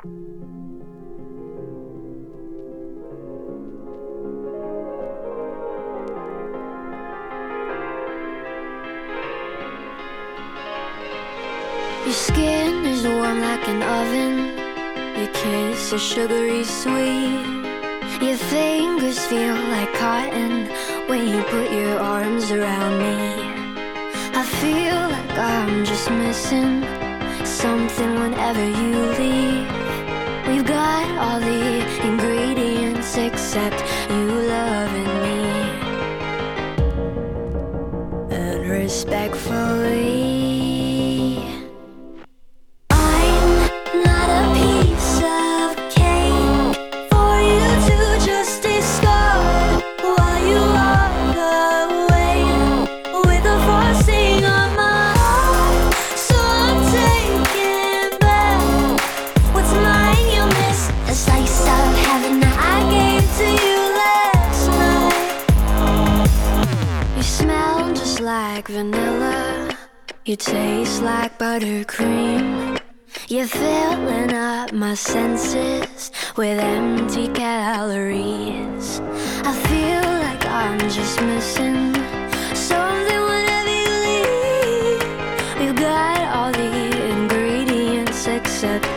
Your skin is warm like an oven. Your kiss is sugary sweet. Your fingers feel like cotton when you put your arms around me. I feel like I'm just missing something whenever you leave. We've got all the ingredients except you loving me. And respectfully, like vanilla, you taste like buttercream. You're filling up my senses with empty calories. I feel like I'm just missing something whenever you leave. We've got all the ingredients except